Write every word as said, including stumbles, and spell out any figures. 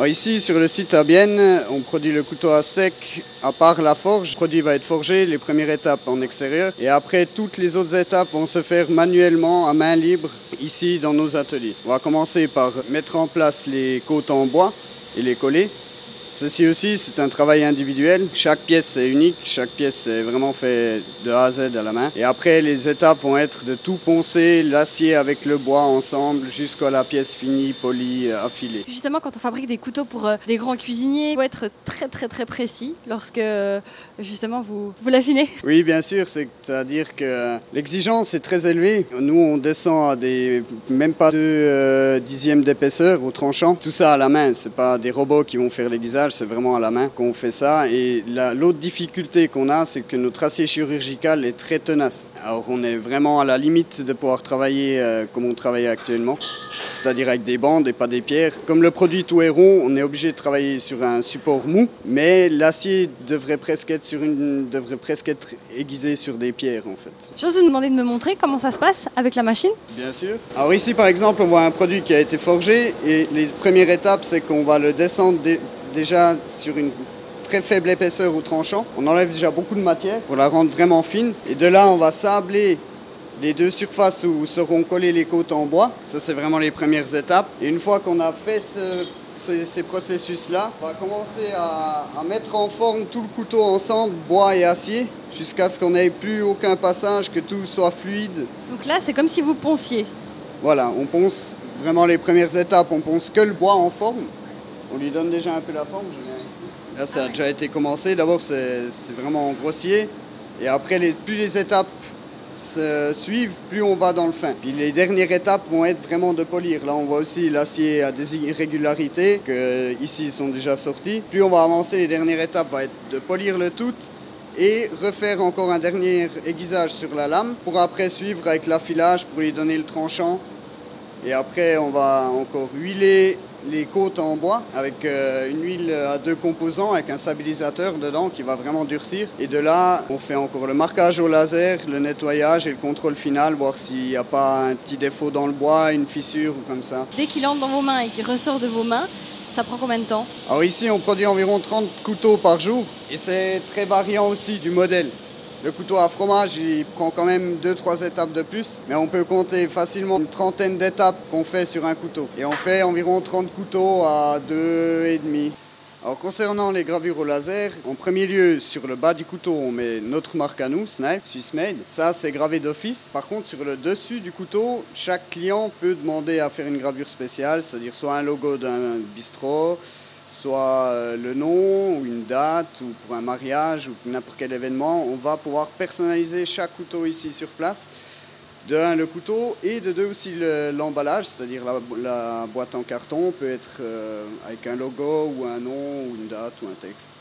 Alors ici, sur le site à Bienne, on produit le couteau à sec, à part la forge. Le produit va être forgé, les premières étapes en extérieur. Et après, toutes les autres étapes vont se faire manuellement, à main libre, ici dans nos ateliers. On va commencer par mettre en place les côtes en bois et les coller. Ceci aussi, c'est un travail individuel. Chaque pièce est unique, chaque pièce est vraiment faite de A à Z à la main. Et après, les étapes vont être de tout poncer, l'acier avec le bois ensemble, jusqu'à la pièce finie, polie, affilée. Justement, quand on fabrique des couteaux pour euh, des grands cuisiniers, il faut être très très très précis lorsque euh, justement vous, vous l'affinez. Oui, bien sûr, c'est-à-dire que l'exigence est très élevée. Nous, on descend à des même pas deux euh, dixièmes d'épaisseur au tranchant. Tout ça à la main, c'est pas des robots qui vont faire l'aiguisage. C'est vraiment à la main qu'on fait ça. Et la, l'autre difficulté qu'on a, c'est que notre acier chirurgical est très tenace. Alors on est vraiment à la limite de pouvoir travailler euh, comme on travaille actuellement, c'est-à-dire avec des bandes et pas des pierres. Comme le produit tout est rond, on est obligé de travailler sur un support mou, mais l'acier devrait presque être, sur une, devrait presque être aiguisé sur des pierres en fait. J'ose vous demander de me montrer comment ça se passe avec la machine. Bien sûr. Alors ici par exemple, on voit un produit qui a été forgé et les premières étapes, c'est qu'on va le descendre des déjà sur une très faible épaisseur au tranchant. On enlève déjà beaucoup de matière pour la rendre vraiment fine. Et de là, on va sabler les deux surfaces où seront collées les côtes en bois. Ça, c'est vraiment les premières étapes. Et une fois qu'on a fait ce, ce, ces processus-là, on va commencer à, à mettre en forme tout le couteau ensemble, bois et acier, jusqu'à ce qu'on n'ait plus aucun passage, que tout soit fluide. Donc là, c'est comme si vous ponciez. Voilà, on ponce vraiment les premières étapes. On ponce que le bois en forme. On lui donne déjà un peu la forme, je viens ici. Là, ça a déjà été commencé. D'abord, c'est, c'est vraiment grossier. Et après, les, plus les étapes se suivent, plus on va dans le fin. Puis les dernières étapes vont être vraiment de polir. Là, on voit aussi l'acier à des irrégularités, que ici sont déjà sortis. Plus on va avancer, les dernières étapes vont être de polir le tout et refaire encore un dernier aiguisage sur la lame pour après suivre avec l'affilage pour lui donner le tranchant. Et après, on va encore huiler les côtes en bois avec euh, une huile à deux composants avec un stabilisateur dedans qui va vraiment durcir. Et de là, on fait encore le marquage au laser, le nettoyage et le contrôle final, voir s'il n'y a pas un petit défaut dans le bois, une fissure ou comme ça. Dès qu'il entre dans vos mains et qu'il ressort de vos mains, ça prend combien de temps? Alors ici, on produit environ trente couteaux par jour et c'est très variant aussi du modèle. Le couteau à fromage, il prend quand même deux trois étapes de plus, mais on peut compter facilement une trentaine d'étapes qu'on fait sur un couteau. Et on fait environ trente couteaux à deux et demi. Alors concernant les gravures au laser, en premier lieu, sur le bas du couteau, on met notre marque à nous, Snipe, Swiss Made. Ça, c'est gravé d'office. Par contre, sur le dessus du couteau, chaque client peut demander à faire une gravure spéciale, c'est-à-dire soit un logo d'un bistrot, soit le nom ou une date ou pour un mariage ou pour n'importe quel événement. On va pouvoir personnaliser chaque couteau ici sur place. De un, le couteau et de deux aussi le, l'emballage, c'est-à-dire la, la boîte en carton peut être euh, avec un logo ou un nom ou une date ou un texte.